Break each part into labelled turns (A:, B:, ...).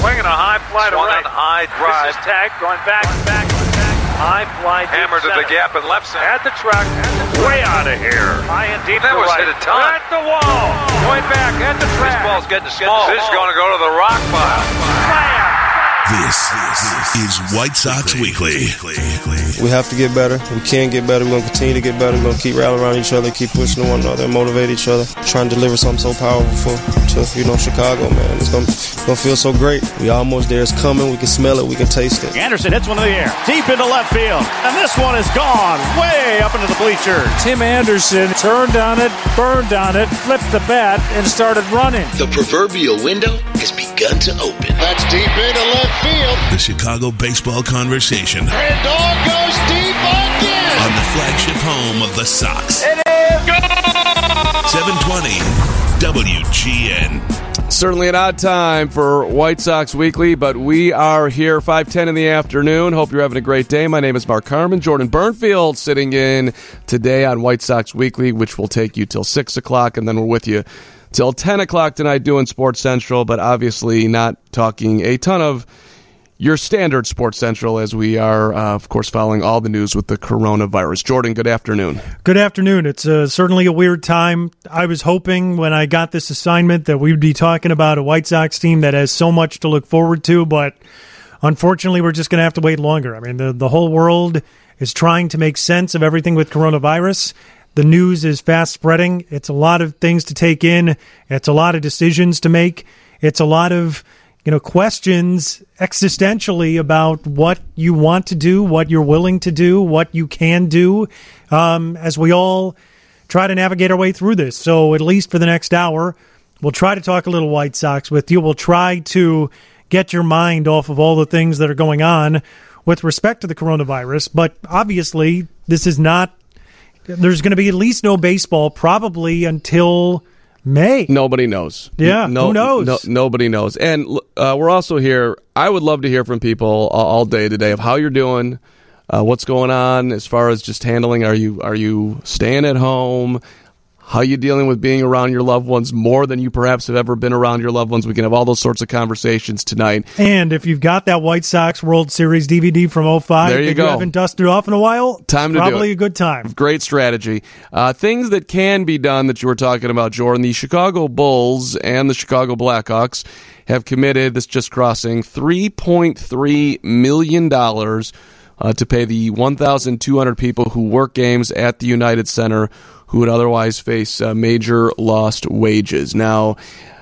A: Swinging a high fly to right.
B: High drive.
A: This is Tag going back. High fly deep
B: Hammered to the
A: center.
B: gap in left center.
A: At the truck. Way out of here. High and deep
B: That
A: to
B: was
A: right.
B: hit a ton.
A: At the wall. Going back at the track.
B: This ball's getting small. This is going to go to the rock pile.
A: Slam.
C: This is White Sox Weekly.
D: We have to get better. We can get better. We're going to continue to get better. We're going to keep rallying around each other, keep pushing one another, and motivate each other. Trying to deliver something so powerful to Chicago, man. It's going to feel so great. We almost there. It's coming. We can smell it. We can taste it.
E: Anderson hits one in the air, deep into left field. And this one is gone, way up into the bleachers.
F: Tim Anderson turned on it, burned on it, flipped the bat, and started running.
C: The proverbial window has begun to open.
G: That's deep into left field.
C: The Chicago Baseball Conversation.
G: And dog goes deep again.
C: On the flagship home of the Sox.
G: It is gone.
C: 720 WGN.
H: Certainly an odd time for White Sox Weekly, but we are here 5:10 in the afternoon. Hope you're having a great day. My name is Mark Harmon. Jordan Burnfield sitting in today on White Sox Weekly, which will take you till 6 o'clock, and then we're with you till 10 o'clock tonight doing Sports Central, but obviously not talking a ton of your standard Sports Central, as we are, of course, following all the news with the coronavirus. Jordan, good afternoon.
F: Good afternoon. It's certainly a weird time. I was hoping when I got this assignment that we would be talking about a White Sox team that has so much to look forward to, but unfortunately we're just going to have to wait longer. I mean, the whole world is trying to make sense of everything with coronavirus. The news is fast spreading. It's a lot of things to take in. It's a lot of decisions to make. It's a lot of questions existentially about what you want to do, what you're willing to do, what you can do, as we all try to navigate our way through this. So at least for the next hour, we'll try to talk a little White Sox with you. We'll try to get your mind off of all the things that are going on with respect to the coronavirus. But obviously, there's going to be at least no baseball probably until May.
H: Nobody knows.
F: Yeah, who knows?
H: Nobody knows. And we're also here. I would love to hear from people all day today of how you're doing, what's going on as far as just handling. Are you staying at home? How you dealing with being around your loved ones more than you perhaps have ever been around your loved ones? We can have all those sorts of conversations tonight.
F: And if you've got that White Sox World Series DVD from 2005
H: there you go.
F: You haven't dusted off in a while,
H: time to
F: probably
H: do it.
F: A good time.
H: Great strategy. Things that can be done that you were talking about, Jordan. The Chicago Bulls and the Chicago Blackhawks have committed, this just crossing, $3.3 million to pay the 1,200 people who work games at the United Center who would otherwise face major lost wages. Now,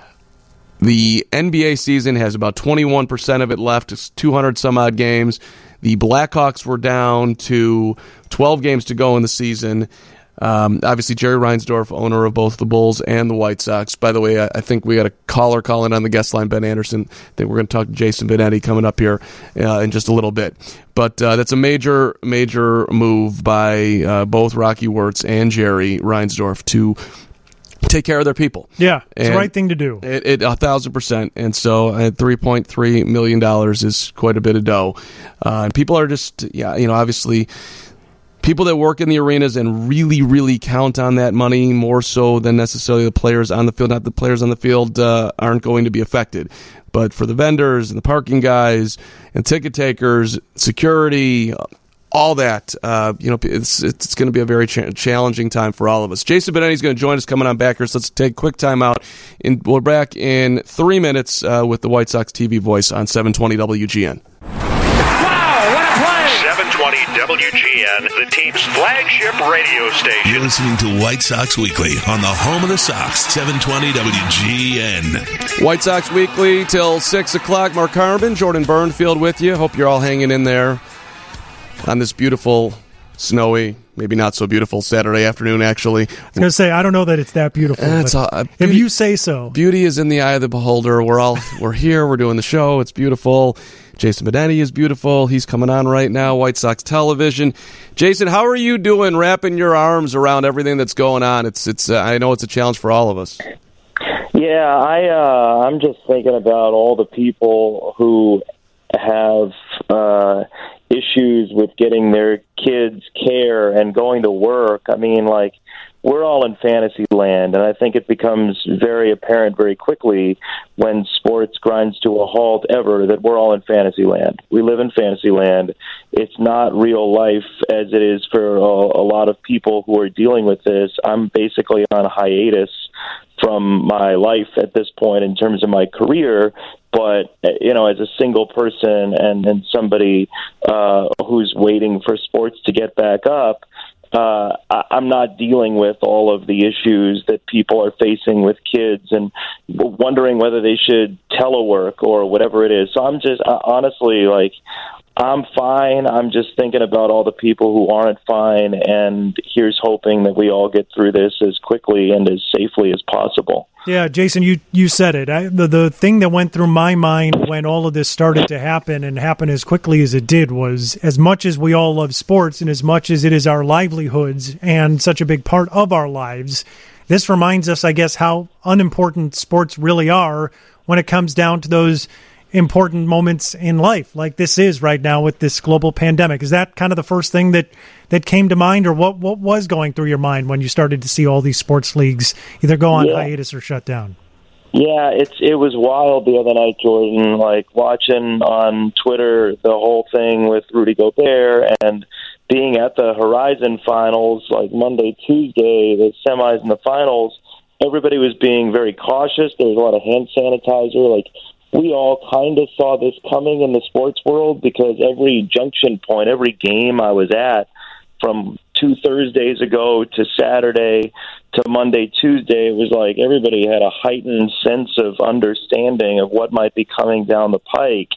H: the NBA season has about 21% of it left. It's 200-some-odd games. The Blackhawks were down to 12 games to go in the season. Obviously, Jerry Reinsdorf, owner of both the Bulls and the White Sox. By the way, I think we got a caller calling on the guest line, Ben Anderson. I think we're going to talk to Jason Benetti coming up here in just a little bit. But that's a major move by both Rocky Wirtz and Jerry Reinsdorf to take care of their people.
F: Yeah, it's the right thing to do.
H: 1,000%. And so $3.3 million is quite a bit of dough. And people are just, obviously people that work in the arenas and really, really count on that money more so than necessarily the players on the field. Not the players on the field aren't going to be affected. But for the vendors and the parking guys and ticket takers, security, all that, it's going to be a very challenging time for all of us. Jason Benetti is going to join us coming on back here, so let's take a quick time out. We're back in 3 minutes with the White Sox TV voice on 720 WGN.
A: Wow, what a play! 720 WGN, the team's flagship radio station.
C: You're listening to White Sox Weekly on the home of the Sox, 720 WGN.
H: White Sox Weekly till 6 o'clock. Mark Harmon, Jordan Burnfield with you. Hope you're all hanging in there on this beautiful, snowy, maybe not so beautiful Saturday afternoon, actually.
F: I was going to say, I don't know that it's that beautiful. If you say so.
H: Beauty is in the eye of the beholder. We're here. We're doing the show. It's beautiful. Jason Benetti is beautiful. He's coming on right now, White Sox Television. Jason, how are you doing wrapping your arms around everything that's going on? It's I know it's a challenge for all of us.
I: Yeah, I'm just thinking about all the people who have issues with getting their kids care and going to work. I mean, like we're all in fantasy land, and I think it becomes very apparent very quickly when sports grinds to a halt ever that we're all in fantasy land. We live in fantasy land. It's not real life as it is for a lot of people who are dealing with this. I'm basically on hiatus from my life at this point in terms of my career, but as a single person and somebody who's waiting for sports to get back up, I'm not dealing with all of the issues that people are facing with kids and wondering whether they should telework or whatever it is. So I'm just honestly I'm fine. I'm just thinking about all the people who aren't fine, and here's hoping that we all get through this as quickly and as safely as possible.
F: Yeah, Jason, you said it. The thing that went through my mind when all of this started to happen and happen as quickly as it did was, as much as we all love sports and as much as it is our livelihoods and such a big part of our lives, this reminds us, I guess, how unimportant sports really are when it comes down to those important moments in life, like this is right now with this global pandemic. Is that kind of the first thing that came to mind, or what was going through your mind when you started to see all these sports leagues either go on hiatus or shut down?
I: Yeah, it was wild the other night, Jordan, watching on Twitter the whole thing with Rudy Gobert and being at the Horizon finals, Monday, Tuesday, the semis and the finals. Everybody was being very cautious. There was a lot of hand sanitizer. We all kind of saw this coming in the sports world because every junction point, every game I was at from 2 Thursdays ago to Saturday to Monday, Tuesday, it was like everybody had a heightened sense of understanding of what might be coming down the pike.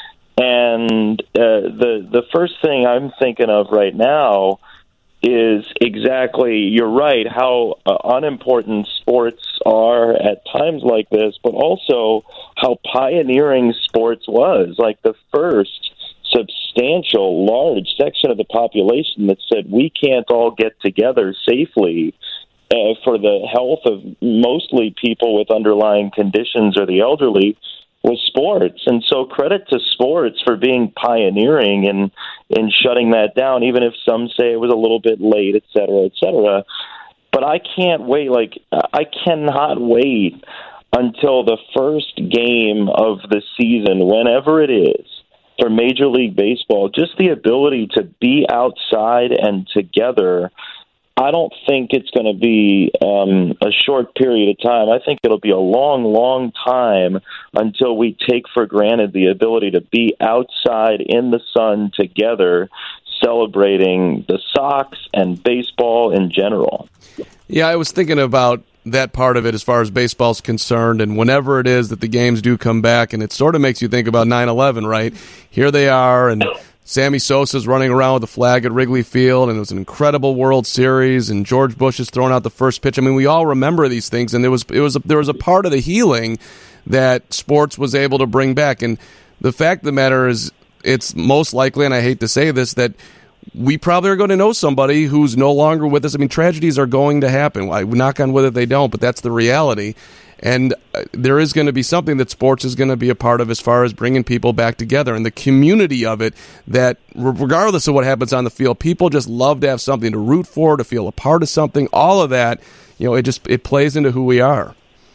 I: And the first thing I'm thinking of right now is exactly, you're right, how unimportant sports are at times like this, but also how pioneering sports was. The first substantial, large section of the population that said we can't all get together safely for the health of mostly people with underlying conditions or the elderly was sports. And so credit to sports for being pioneering in shutting that down, even if some say it was a little bit late, et cetera, et cetera. But I can't wait. I cannot wait until the first game of the season, whenever it is, for Major League Baseball. Just the ability to be outside and together. I don't think it's going to be a short period of time. I think it'll be a long, long time until we take for granted the ability to be outside in the sun together, celebrating the Sox and baseball in general.
H: Yeah, I was thinking about that part of it as far as baseball's concerned, and whenever it is that the games do come back, and it sort of makes you think about 9/11, right? Here they are, and Sammy Sosa's running around with a flag at Wrigley Field, and it was an incredible World Series, and George Bush is throwing out the first pitch. I mean, we all remember these things, and there was a part of the healing that sports was able to bring back. And the fact of the matter is, it's most likely, and I hate to say this, that we probably are going to know somebody who's no longer with us. I mean, tragedies are going to happen. I knock on wood that they don't, but that's the reality. And there is going to be something that sports is going to be a part of as far as bringing people back together and the community of it, that regardless of what happens on the field, people just love to have something to root for, to feel a part of something. All of that, it plays into who we are.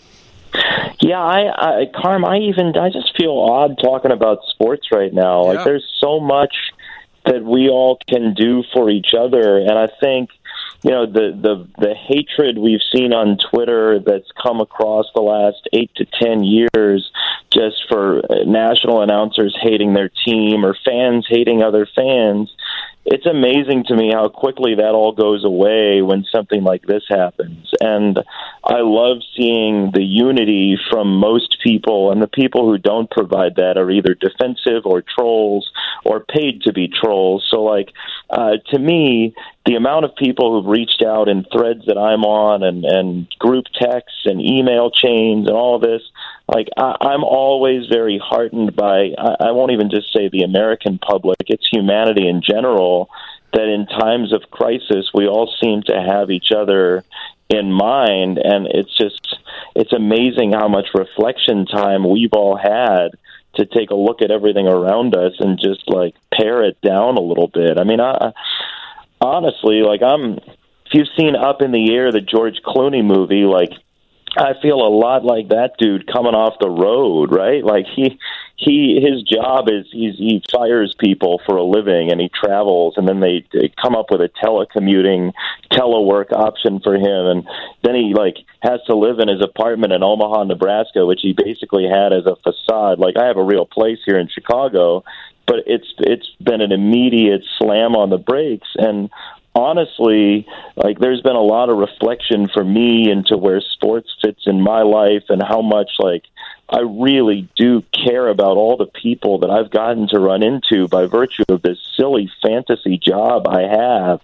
I: Yeah, Carm, I just feel odd talking about sports right now.
H: Yeah.
I: There's so much that we all can do for each other, and I think the hatred we've seen on Twitter that's come across the last 8 to 10 years, just for national announcers hating their team or fans hating other fans. It's amazing to me how quickly that all goes away when something like this happens. And I love seeing the unity from most people, and the people who don't provide that are either defensive or trolls or paid to be trolls. So, to me, the amount of people who've reached out in threads that I'm on and group texts and email chains and all of this, I'm always very heartened by, I won't even just say the American public, it's humanity in general, that in times of crisis, we all seem to have each other in mind. And it's amazing how much reflection time we've all had to take a look at everything around us and just pare it down a little bit. I mean, honestly, if you've seen Up in the Air, the George Clooney movie, like, I feel a lot like that dude coming off the road, right? Like his job is he fires people for a living, and he travels, and then they come up with a telework option for him, and then he like has to live in his apartment in Omaha, Nebraska, which he basically had as a facade. Like, I have a real place here in Chicago, but it's been an immediate slam on the brakes. And honestly, like, there's been a lot of reflection for me into where sports fits in my life and how much, like, I really do care about all the people that I've gotten to run into by virtue of this silly fantasy job I have.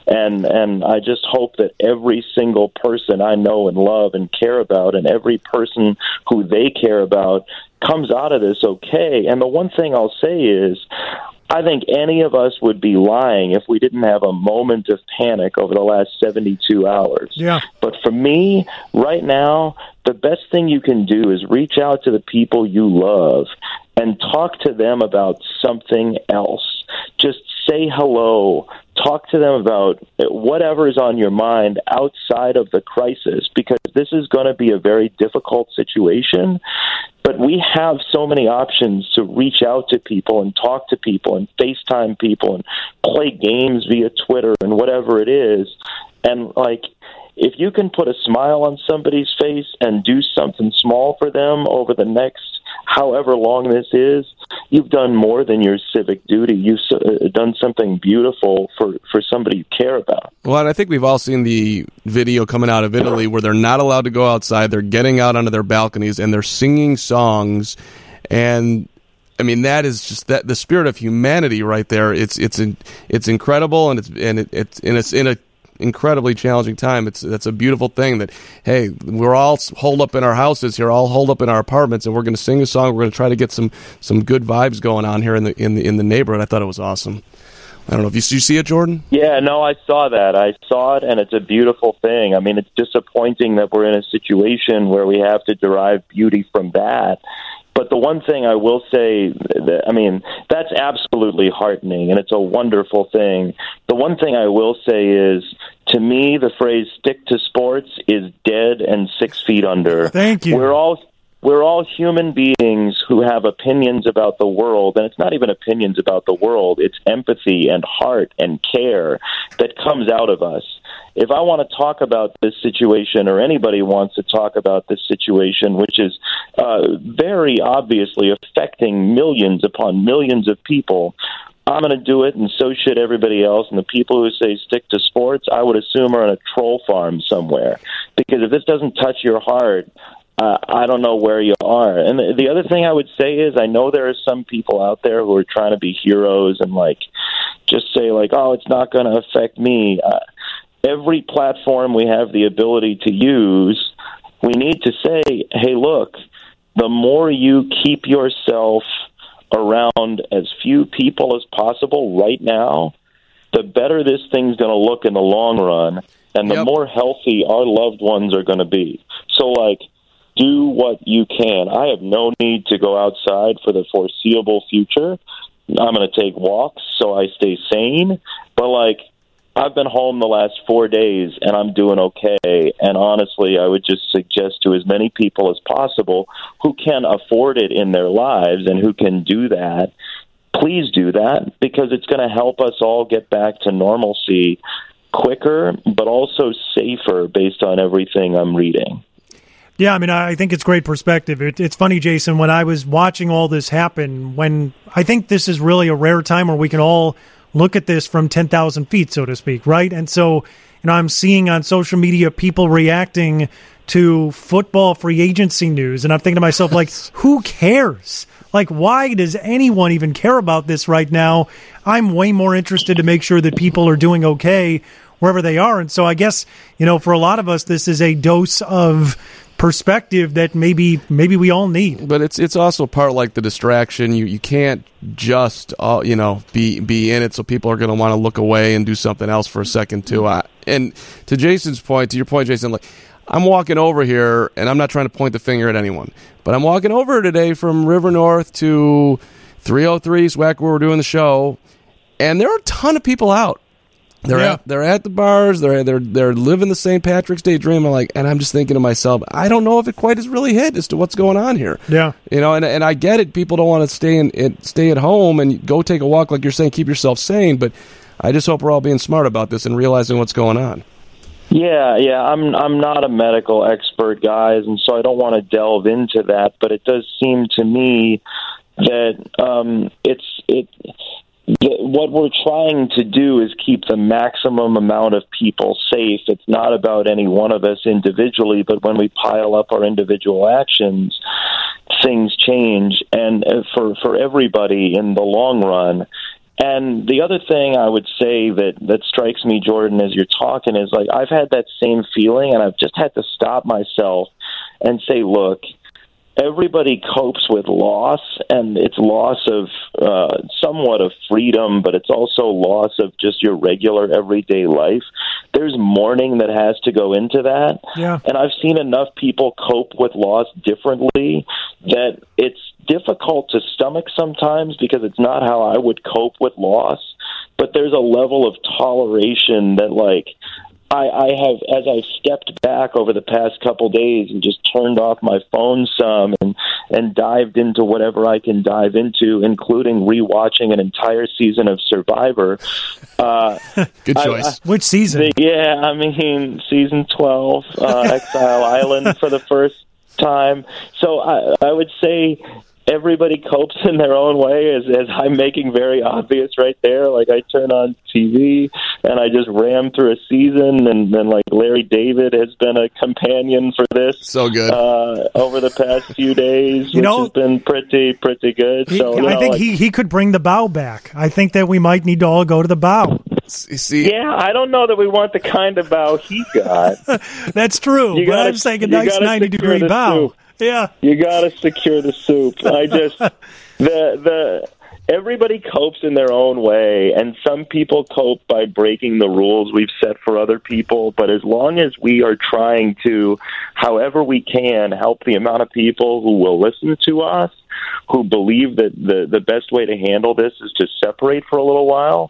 I: And I just hope that every single person I know and love and care about, and every person who they care about, comes out of this okay. And the one thing I'll say is, I think any of us would be lying if we didn't have a moment of panic over the last 72 hours.
F: Yeah.
I: But for me, right now, the best thing you can do is reach out to the people you love and talk to them about something else. Just say hello. Talk to them about whatever is on your mind outside of the crisis, because this is going to be a very difficult situation. But we have so many options to reach out to people and talk to people and FaceTime people and play games via Twitter and whatever it is. And, like, if you can put a smile on somebody's face and do something small for them over the next however long this is, you've done more than your civic duty. You've done something beautiful for somebody you care about.
H: Well, and I think we've all seen the video coming out of Italy where they're not allowed to go outside. They're getting out onto their balconies and they're singing songs. And I mean, that is just that the spirit of humanity right there. It's incredible, and it's in a incredibly challenging time. That's a beautiful thing that, hey, we're all holed up in our houses here, all holed up in our apartments, and we're going to sing a song. We're going to try to get some good vibes going on here in the neighborhood. I thought it was awesome. I don't know if you see it, Jordan?
I: Yeah, no, I saw that. I saw it, and it's a beautiful thing. I mean, it's disappointing that we're in a situation where we have to derive beauty from that. But the one thing I will say, that's absolutely heartening, and it's a wonderful thing. The one thing I will say is, to me, the phrase "stick to sports" is dead and 6 feet under.
F: Thank you.
I: We're all human beings who have opinions about the world, and it's not even opinions about the world. It's empathy and heart and care that comes out of us. If I want to talk about this situation, or anybody wants to talk about this situation, which is very obviously affecting millions upon millions of people, I'm going to do it, and so should everybody else. And the people who say stick to sports, I would assume are on a troll farm somewhere. Because if this doesn't touch your heart, I don't know where you are. And the other thing I would say is, I know there are some people out there who are trying to be heroes and just say oh, it's not going to affect me. Every platform we have the ability to use, we need to say, hey, look, the more you keep yourself around as few people as possible right now, the better this thing's going to look in the long run, and the more healthy our loved ones are going to be. So, do what you can. I have no need to go outside for the foreseeable future. I'm going to take walks so I stay sane. But, I've been home the last 4 days, and I'm doing okay. And honestly, I would just suggest to as many people as possible who can afford it in their lives and who can do that, please do that, because it's going to help us all get back to normalcy quicker, but also safer based on everything I'm reading.
F: Yeah, I think it's great perspective. It's funny, Jason, when I was watching all this happen, when I think this is really a rare time where we can all look at this from 10,000 feet, so to speak, right? And so, I'm seeing on social media people reacting to football free agency news, and I'm thinking to myself, who cares? Why does anyone even care about this right now? I'm way more interested to make sure that people are doing okay wherever they are. And so I guess, for a lot of us, this is a dose of perspective that maybe we all need. But
H: it's also part like the distraction. You can't just be in it, so people are going to want to look away and do something else for a second too. And to your point, Jason, I'm walking over here, and I'm not trying to point the finger at anyone, but I'm walking over today from River North to 303 SWAC, where we're doing the show, and there are a ton of people out. They're at the bars. They're living the St. Patrick's Day dream. And I'm just thinking to myself, I don't know if it quite has really hit as to what's going on here.
F: Yeah,
H: and I get it. People don't want to stay at home and go take a walk, like you're saying, keep yourself sane. But I just hope we're all being smart about this and realizing what's going on.
I: Yeah. I'm not a medical expert, guys, and so I don't want to delve into that. But it does seem to me that what we're trying to do is keep the maximum amount of people safe. It's not about any one of us individually, but when we pile up our individual actions, things change, and for everybody in the long run. And the other thing I would say that strikes me, Jordan, as you're talking is like I've had that same feeling, and I've just had to stop myself and say, look, everybody copes with loss, and it's loss of somewhat of freedom, but it's also loss of just your regular everyday life. There's mourning that has to go into that.
F: Yeah.
I: And I've seen enough people cope with loss differently that it's difficult to stomach sometimes because it's not how I would cope with loss. But there's a level of toleration that, like, I have, as I've stepped back over the past couple days and just turned off my phone some and dived into whatever I can dive into, including rewatching an entire season of Survivor.
H: Good choice.
F: Which season?
I: Season 12, Exile Island for the first time. So I would say everybody copes in their own way, as I'm making very obvious right there. Like, I turn on TV and I just ram through a season, and then, like, Larry David has been a companion for this.
H: So good.
I: Over the past few days, which has been pretty good.
F: I think he could bring the bow back. I think that we might need to all go to the bow.
I: Yeah, I don't know that we want the kind of bow he got.
F: That's true, I'm saying a nice 90-degree bow.
I: Soup.
F: Yeah,
I: you got to secure the soup. Everybody copes in their own way, and some people cope by breaking the rules we've set for other people. But as long as we are trying to, however we can, help the amount of people who will listen to us, who believe that the best way to handle this is to separate for a little while,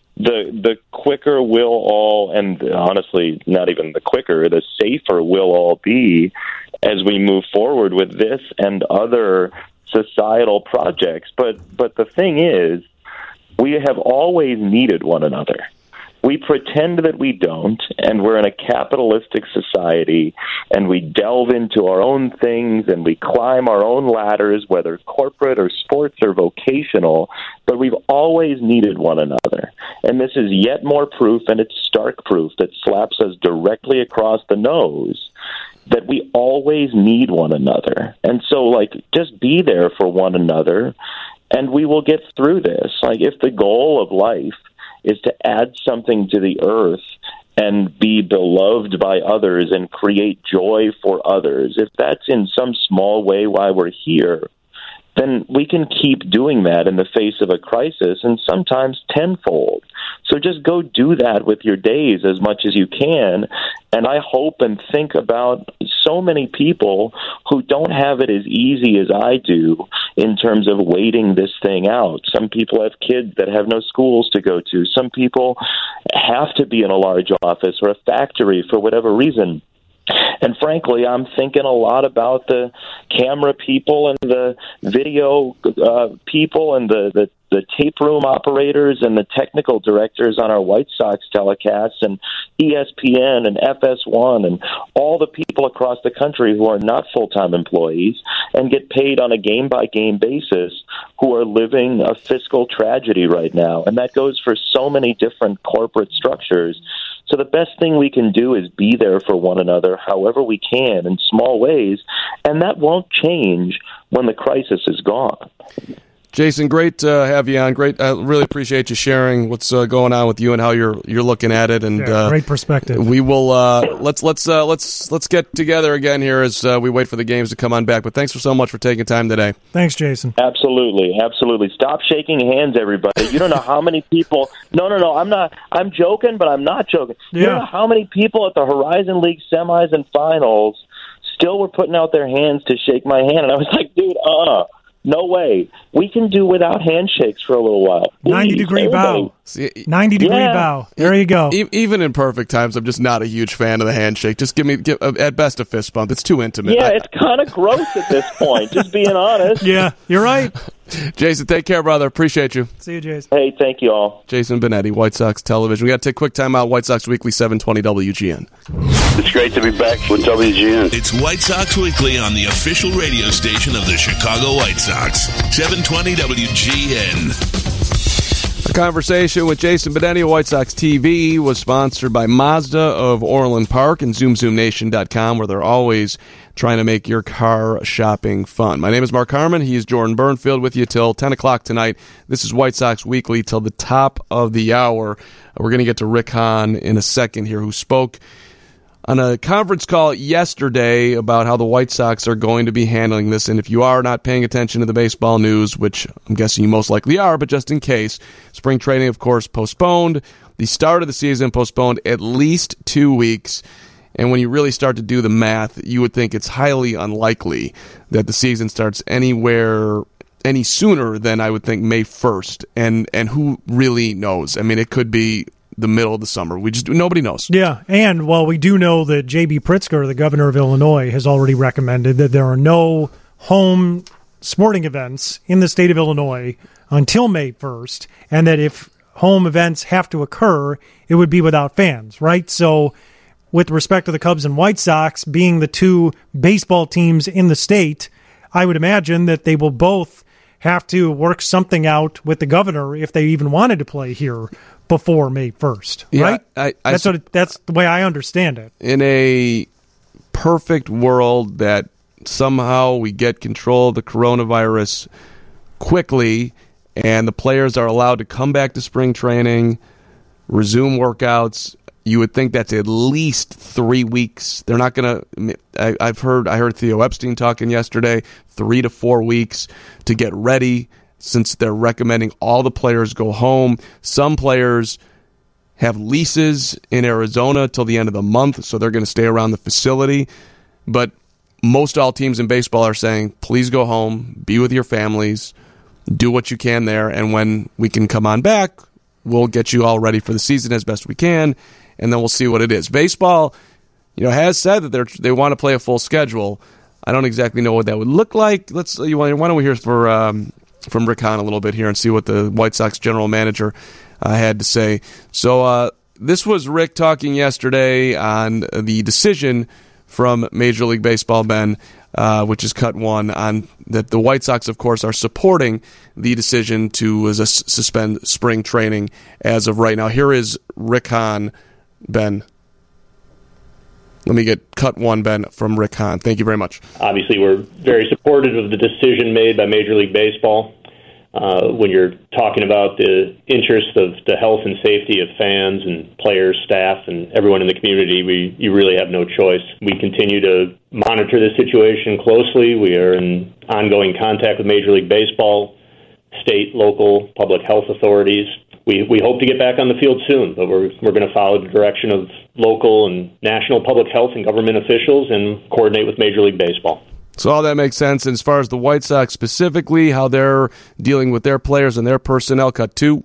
I: the quicker we'll all, and honestly, not even the quicker, the safer we'll all be as we move forward with this and other societal projects. But the thing is, we have always needed one another. We pretend that we don't, and we're in a capitalistic society, and we delve into our own things, and we climb our own ladders, whether corporate or sports or vocational, but we've always needed one another. And this is yet more proof, and it's stark proof that slaps us directly across the nose, that we always need one another. And so, like, just be there for one another, and we will get through this. Like, if the goal of life is to add something to the earth and be beloved by others and create joy for others, if that's in some small way why we're here, then we can keep doing that in the face of a crisis, and sometimes tenfold. So just go do that with your days as much as you can. And I hope and think about so many people who don't have it as easy as I do in terms of waiting this thing out. Some people have kids that have no schools to go to. Some people have to be in a large office or a factory for whatever reason. And frankly, I'm thinking a lot about the camera people and the video people and the tape room operators and the technical directors on our White Sox telecasts and ESPN and FS1 and all the people across the country who are not full-time employees and get paid on a game-by-game basis, who are living a fiscal tragedy right now. And that goes for so many different corporate structures. So the best thing we can do is be there for one another however we can in small ways, and that won't change when the crisis is gone.
H: Jason, great to have you on. Great, I really appreciate you sharing what's going on with you and how you're looking at it. And
F: great perspective.
H: We will let's get together again here as we wait for the games to come on back. But thanks so much for taking time today.
F: Thanks, Jason.
I: Absolutely. Stop shaking hands, everybody. You don't know how many people. No. I'm joking, but I'm not joking.
F: Yeah.
I: You don't know how many people at the Horizon League semis and finals still were putting out their hands to shake my hand, and I was like, dude, No way. We can do without handshakes for a little while.
F: 90-degree bow. 90-degree bow. There you go.
H: Even in perfect times, I'm just not a huge fan of the handshake. Just give at best a fist bump. It's too intimate.
I: Yeah, it's kind of gross at this point, just being honest.
F: Yeah, you're right.
H: Jason, take care, brother. Appreciate you.
F: See you, Jason.
I: Hey, thank you all.
H: Jason Benetti, White Sox Television. We got to take a quick time out. White Sox Weekly, 720 WGN.
J: It's great to be back with WGN.
C: It's White Sox Weekly on the official radio station of the Chicago White Sox, 720 WGN.
H: The conversation with Jason Benetti of White Sox TV was sponsored by Mazda of Orland Park and ZoomZoomNation.com, where they're always trying to make your car shopping fun. My name is Mark Harmon. He is Jordan Burnfield with you till 10 o'clock tonight. This is White Sox Weekly till the top of the hour. We're going to get to Rick Hahn in a second here, who spoke on a conference call yesterday about how the White Sox are going to be handling this. And if you are not paying attention to the baseball news, which I'm guessing you most likely are, but just in case, spring training, of course, postponed. The start of the season postponed at least 2 weeks. And when you really start to do the math, you would think it's highly unlikely that the season starts any sooner than, I would think, May 1st. And who really knows? I mean, it could be the middle of the summer. Nobody knows.
F: Yeah, and while we do know that J.B. Pritzker, the governor of Illinois, has already recommended that there are no home sporting events in the state of Illinois until May 1st, and that if home events have to occur, it would be without fans, right? So with respect to the Cubs and White Sox being the two baseball teams in the state, I would imagine that they will both have to work something out with the governor if they even wanted to play here before May 1st, right?
H: Yeah,
F: that's the way I understand it.
H: In a perfect world that somehow we get control of the coronavirus quickly and the players are allowed to come back to spring training, resume workouts, you would think that's at least 3 weeks. They're not going to. I heard Theo Epstein talking yesterday, 3 to 4 weeks to get ready, since they're recommending all the players go home. Some players have leases in Arizona till the end of the month, so they're going to stay around the facility. But most all teams in baseball are saying, please go home, be with your families, do what you can there, and when we can come on back, we'll get you all ready for the season as best we can, and then we'll see what it is. Baseball, has said that they want to play a full schedule. I don't exactly know what that would look like. Why don't we hear from Rick Hahn a little bit here and see what the White Sox general manager had to say. So this was Rick talking yesterday on the decision from Major League Baseball, Ben, which is cut one, on that the White Sox, of course, are supporting the decision to suspend spring training as of right now. Here is Rick Hahn, Ben. Let me get cut one, Ben, from Rick Hahn. Thank you very much.
K: Obviously, we're very supportive of the decision made by Major League Baseball. When you're talking about the interest of the health and safety of fans and players, staff, and everyone in the community, you really have no choice. We continue to monitor the situation closely. We are in ongoing contact with Major League Baseball, state, local, public health authorities. We hope to get back on the field soon, but we're going to follow the direction of local and national public health and government officials and coordinate with Major League Baseball.
H: So all that makes sense. And as far as the White Sox specifically, how they're dealing with their players and their personnel, cut two.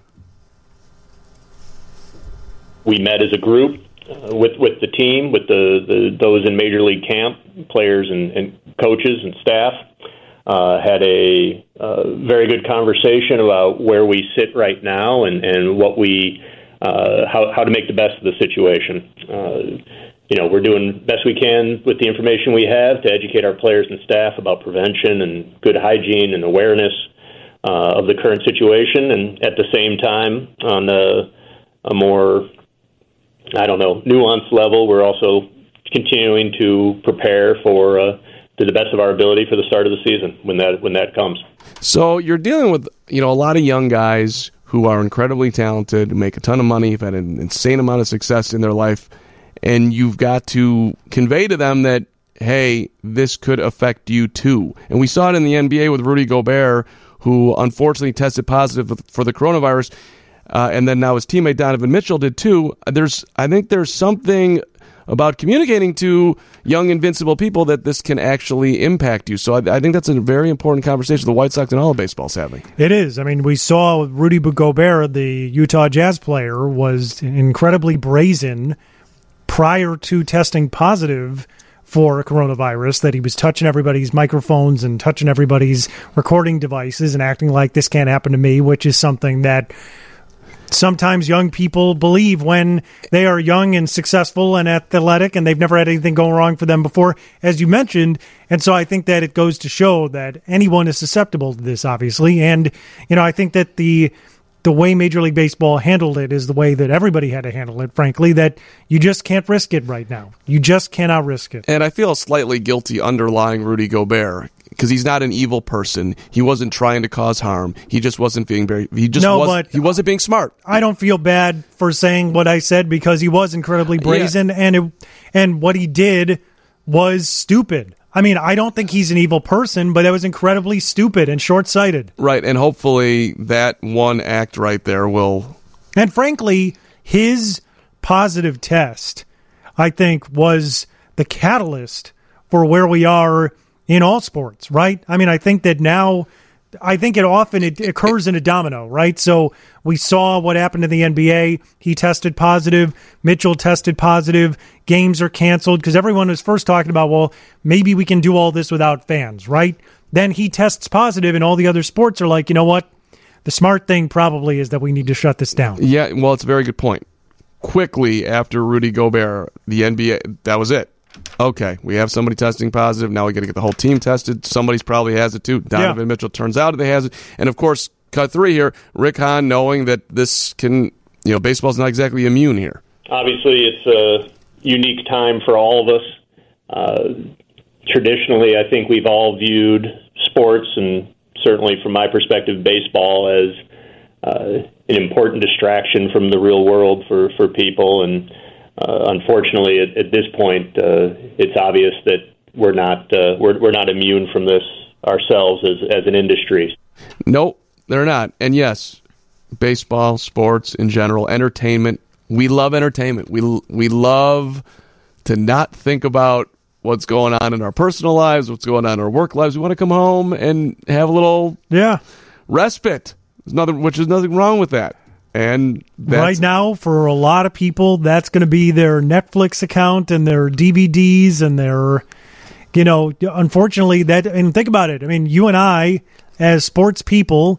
H: We
K: met as a group with the team, with those in Major League camp, players and coaches and staff. Had a very good conversation about where we sit right now and what how to make the best of the situation. We're doing the best we can with the information we have to educate our players and staff about prevention and good hygiene and awareness of the current situation. And at the same time, on a more, nuanced level, we're also continuing to prepare for to the best of our ability for the start of the season when that comes.
H: So you're dealing with a lot of young guys who are incredibly talented, who make a ton of money, have had an insane amount of success in their life, and you've got to convey to them that, hey, this could affect you too. And we saw it in the NBA with Rudy Gobert, who unfortunately tested positive for the coronavirus, and then now his teammate Donovan Mitchell did too. I think there's something about communicating to young, invincible people that this can actually impact you. So I think that's a very important conversation the White Sox and all of baseball's having.
F: It is. I mean, we saw Rudy Gobert, the Utah Jazz player, was incredibly brazen prior to testing positive for coronavirus, that he was touching everybody's microphones and touching everybody's recording devices and acting like this can't happen to me, which is something that sometimes young people believe when they are young and successful and athletic and they've never had anything go wrong for them before, as you mentioned. And so I think that it goes to show that anyone is susceptible to this, obviously. And, I think that the way Major League Baseball handled it is the way that everybody had to handle it, frankly, that you just can't risk it right now. You just cannot risk it.
H: And I feel slightly guilty underlying Rudy Gobert because he's not an evil person. He wasn't trying to cause harm. He just wasn't being he wasn't being smart.
F: I don't feel bad for saying what I said because he was incredibly brazen and what he did was stupid. I mean, I don't think he's an evil person, but that was incredibly stupid and short-sighted.
H: Right, and hopefully that one act right there will...
F: And frankly, his positive test, I think, was the catalyst for where we are in all sports, right? I mean, I think that now... I think it occurs in a domino, right? So we saw what happened in the NBA. He tested positive. Mitchell tested positive. Games are canceled because everyone was first talking about, well, maybe we can do all this without fans, right? Then he tests positive and all the other sports are like, you know what? The smart thing probably is that we need to shut this down.
H: Yeah, well, it's a very good point. Quickly after Rudy Gobert, the NBA, that was it. Okay, we have somebody testing positive. Now we got to get the whole team tested. Somebody's probably has it too. Donovan Mitchell turns out they has it. And of course, cut three here, Rick Hahn knowing that this can, baseball's not exactly immune here.
K: Obviously, it's a unique time for all of us. Traditionally, I think we've all viewed sports, and certainly from my perspective, baseball, as an important distraction from the real world for people. And unfortunately, at this point, it's obvious that we're not immune from this ourselves as an industry.
H: Nope, they're not. And yes, baseball, sports in general, entertainment. We love entertainment. We love to not think about what's going on in our personal lives, what's going on in our work lives. We want to come home and have a little respite. Which is nothing wrong with that. And
F: right now, for a lot of people, that's going to be their Netflix account and their DVDs and their, unfortunately, and think about it. I mean, you and I, as sports people,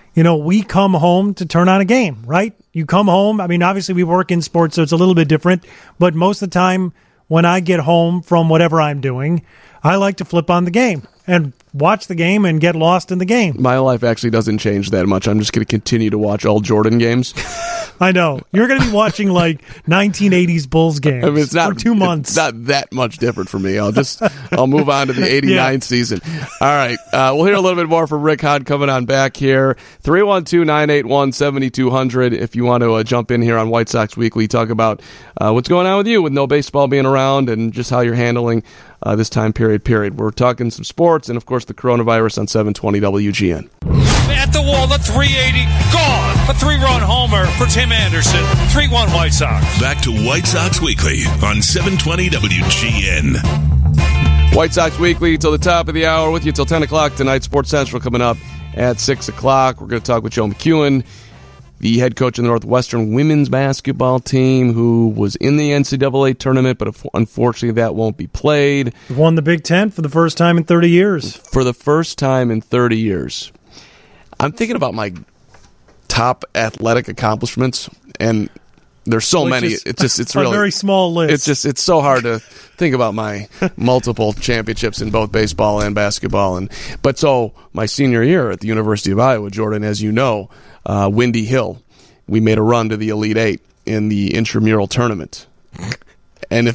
F: we come home to turn on a game, right? You come home. I mean, obviously, we work in sports, so it's a little bit different. But most of the time, when I get home from whatever I'm doing, I like to flip on the game and watch the game and get lost in the game.
H: My life actually doesn't change that much. I'm just going to continue to watch all Jordan games.
F: I know. You're going to be watching like 1980s Bulls games for 2 months.
H: It's not that much different for me. I'll move on to the 89 season. All right. We'll hear a little bit more from Rick Hahn coming on back here. 312-981-7200 if you want to jump in here on White Sox Weekly. Talk about what's going on with you with no baseball being around and just how you're handling this time period. We're talking some sports and, of course, the coronavirus on 720 WGN.
L: At the wall, the 380, gone. A 3-run homer for Tim Anderson. 3-1 White Sox.
C: Back to White Sox Weekly on 720 WGN.
H: White Sox Weekly till the top of the hour with you till 10 o'clock tonight. Sports Central coming up at 6 o'clock. We're going to talk with Joe McEwen, the head coach of the Northwestern women's basketball team, who was in the NCAA tournament, but unfortunately that won't be played.
F: Won the Big Ten for the first time in 30 years.
H: For the first time in 30 years. I'm thinking about my top athletic accomplishments, and there's so many. It's really
F: a very small list.
H: It's so hard to think about my multiple championships in both baseball and basketball. But so my senior year at the University of Iowa, Jordan, as you know, Windy Hill, we made a run to the Elite Eight in the intramural tournament. And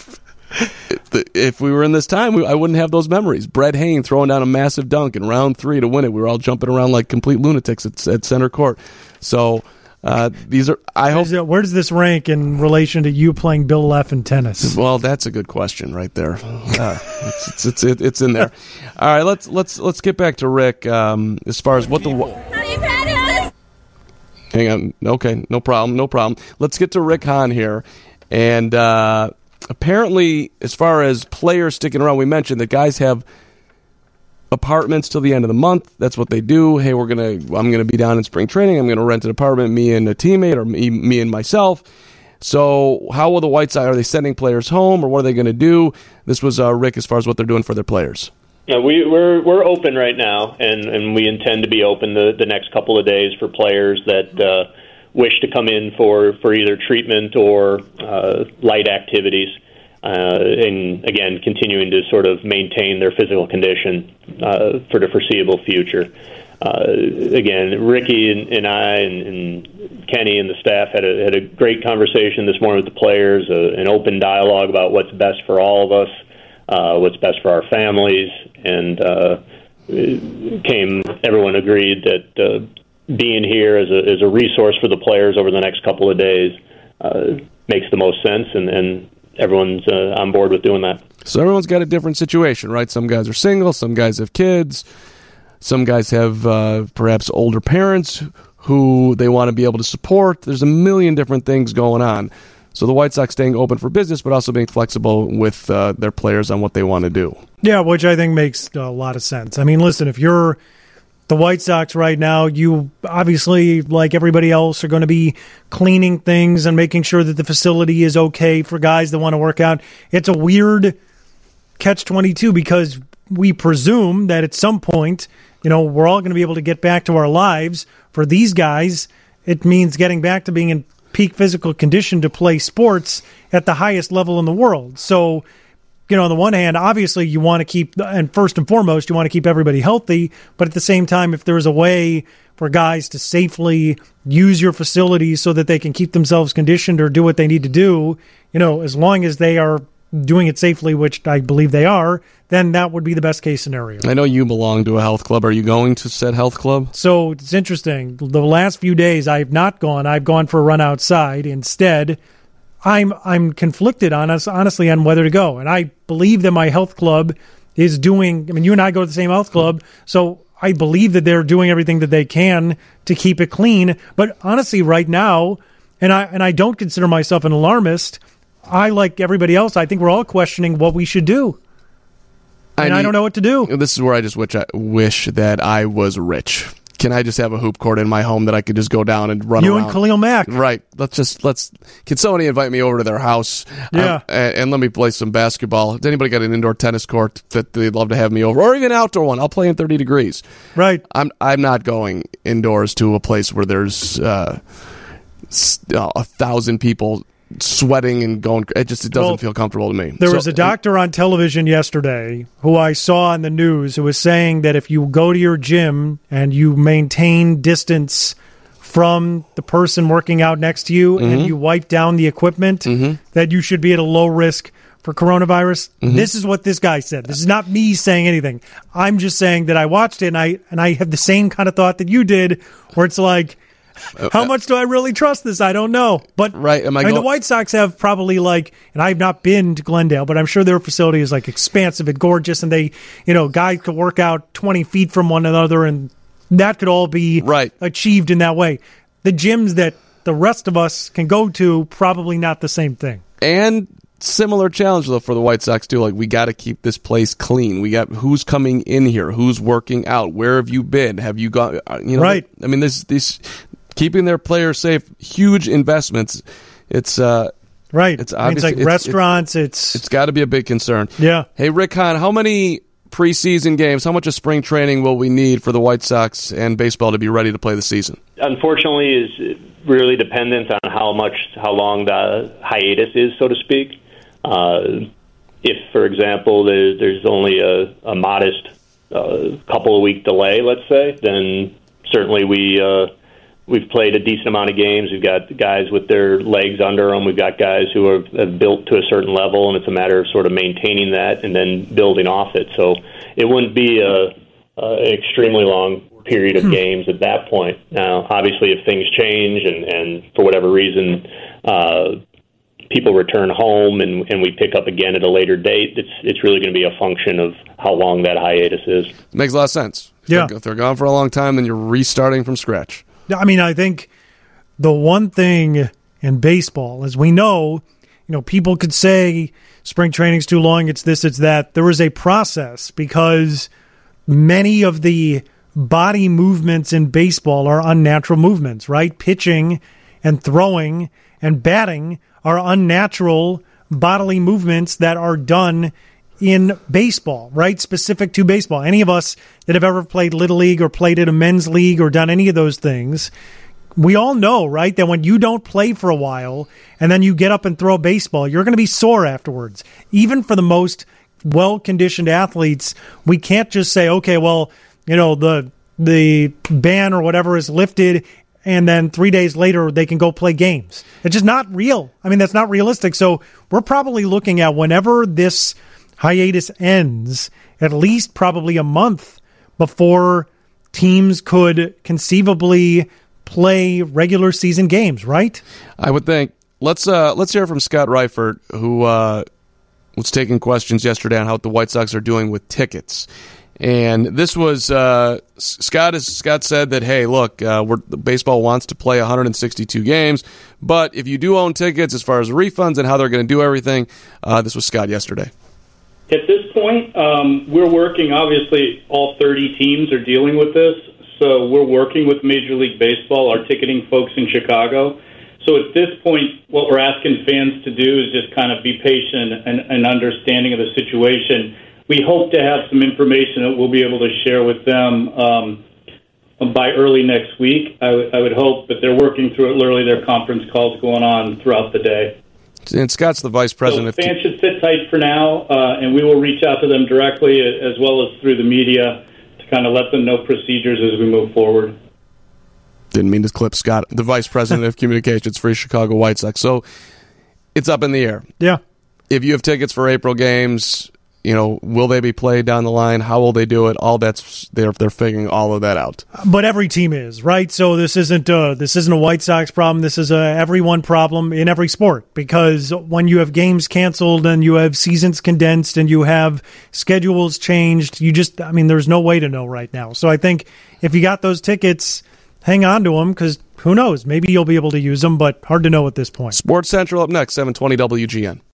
H: if we were in this time, I wouldn't have those memories. Brett Hayne throwing down a massive dunk in round 3 to win it. We were all jumping around like complete lunatics at center court. So these are.
F: Where does this rank in relation to you playing Bill Leff in tennis?
H: Well, that's a good question right there. It's in there. All right, let's get back to Rick as far as what the. Hang on. Okay, no problem. Let's get to Rick Hahn here, and apparently, as far as players sticking around, we mentioned that guys have apartments till the end of the month. That's what they do. Hey, I'm gonna be down in spring training. I'm gonna rent an apartment, me and a teammate, or me and myself. So how will the White Sox, are they sending players home, or what are they going to do? This was Rick as far as what they're doing for their players.
K: Yeah, we're open right now, and we intend to be open the next couple of days for players that wish to come in for either treatment or light activities, and again, continuing to sort of maintain their physical condition for the foreseeable future. Again, Ricky and I and Kenny and the staff had a great conversation this morning with the players, an open dialogue about what's best for all of us, what's best for our families, and everyone agreed that being here as a resource for the players over the next couple of days makes the most sense, and everyone's on board with doing that.
H: So everyone's got a different situation, right? Some guys are single, some guys have kids, some guys have perhaps older parents who they want to be able to support. There's a million different things going on. So the White Sox staying open for business, but also being flexible with their players on what they want to do.
F: Yeah, which I think makes a lot of sense. I mean, listen, if you're the White Sox right now, you obviously, like everybody else, are going to be cleaning things and making sure that the facility is okay for guys that want to work out. It's a weird catch-22 because we presume that at some point, we're all going to be able to get back to our lives. For these guys, it means getting back to being in peak physical condition to play sports at the highest level in the world. So, on the one hand, obviously you want to keep, and first and foremost, you want to keep everybody healthy, but at the same time, if there's a way for guys to safely use your facilities so that they can keep themselves conditioned or do what they need to do, as long as they are doing it safely, which I believe they are, then that would be the best case scenario.
H: I know you belong to a health club. Are you going to said health club?
F: So it's interesting. The last few days I've not gone. I've gone for a run outside. Instead, I'm conflicted honestly on whether to go. And I believe that my health club is doing, you and I go to the same health club, so I believe that they're doing everything that they can to keep it clean. But honestly, right now, and I don't consider myself an alarmist, I, like everybody else, I think we're all questioning what we should do. And I don't know what to do.
H: This is where I just wish that I was rich. Can I just have a hoop court in my home that I could just go down and run around?
F: You and Khalil Mack.
H: Right. Can somebody invite me over to their house?
F: Yeah.
H: And let me play some basketball. Has anybody got an indoor tennis court that they'd love to have me over? Or even an outdoor one. I'll play in 30 degrees.
F: Right.
H: I'm not going indoors to a place where there's 1,000 people sweating and going. It doesn't feel comfortable to me.
F: There was a doctor on television yesterday who I saw on the news who was saying that if you go to your gym and you maintain distance from the person working out next to you and you wipe down the equipment, that you should be at a low risk for coronavirus. This is what this guy said. This is not me saying anything. I'm just saying that I watched it and I have the same kind of thought that you did, where it's like, how much do I really trust this? I don't know. But
H: right.
F: The White Sox have probably and I've not been to Glendale, but I'm sure their facility is expansive and gorgeous, and they, guys could work out 20 feet from one another, and that could all be achieved in that way. The gyms that the rest of us can go to, probably not the same thing.
H: And similar challenge, though, for the White Sox, too. We got to keep this place clean. We got who's coming in here, who's working out, where have you been? Have you gone?
F: Right.
H: This keeping their players safe, huge investments. It's
F: right.
H: It's obviously
F: it's restaurants.
H: It's got to be a big concern.
F: Yeah.
H: Hey, Rick Hahn, how many preseason games, how much of spring training will we need for the White Sox and baseball to be ready to play the season?
K: Unfortunately, is really dependent on how long the hiatus is, so to speak. If, for example, there's only a modest couple of week delay, let's say, then certainly we've played a decent amount of games. We've got guys with their legs under them. We've got guys who have built to a certain level, and it's a matter of sort of maintaining that and then building off it. So it wouldn't be an extremely long period of games at that point. Now, obviously, if things change and for whatever reason people return home and we pick up again at a later date, it's really going to be a function of how long that hiatus is.
H: Makes a lot of sense. If they're gone for a long time, then you're restarting from scratch.
F: I think the one thing in baseball, as we know, people could say spring training's too long, it's this, it's that. There is a process because many of the body movements in baseball are unnatural movements, right? Pitching and throwing and batting are unnatural bodily movements that are done in baseball, right? Specific to baseball. Any of us that have ever played Little League or played in a men's league or done any of those things, we all know, right, that when you don't play for a while and then you get up and throw a baseball, you're going to be sore afterwards. Even for the most well-conditioned athletes, we can't just say, okay, well, the ban or whatever is lifted and then 3 days later they can go play games. It's just not real. I mean, that's not realistic. So we're probably looking at whenever this hiatus ends, at least probably a month before teams could conceivably play regular season games, right?
H: I would think. Let's hear from Scott Reifert, who was taking questions yesterday on how the White Sox are doing with tickets. And this was Scott said that, hey, look, baseball wants to play 162 games, but if you do own tickets, as far as refunds and how they're going to do everything, this was Scott yesterday.
M: At this point, we're working, obviously, all 30 teams are dealing with this, so we're working with Major League Baseball, our ticketing folks in Chicago. So at this point, what we're asking fans to do is just kind of be patient and understanding of the situation. We hope to have some information that we'll be able to share with them by early next week. I would hope, but they're working through it literally. There are conference calls going on throughout the day.
H: And Scott's the vice president.
M: So fans should sit tight for now, and we will reach out to them directly as well as through the media to kind of let them know procedures as we move forward.
H: Didn't mean to clip Scott, the vice president of communications for Chicago White Sox. So it's up in the air.
F: Yeah.
H: If you have tickets for April games, will they be played down the line? How will they do it? All that's they're figuring all of that out.
F: But every team is, right? So this isn't a White Sox problem. This is a everyone problem in every sport, because when you have games canceled and you have seasons condensed and you have schedules changed, there's no way to know right now. So I think if you got those tickets, hang on to them, because who knows? Maybe you'll be able to use them, but hard to know at this point.
H: Sports Central up next, 720 WGN.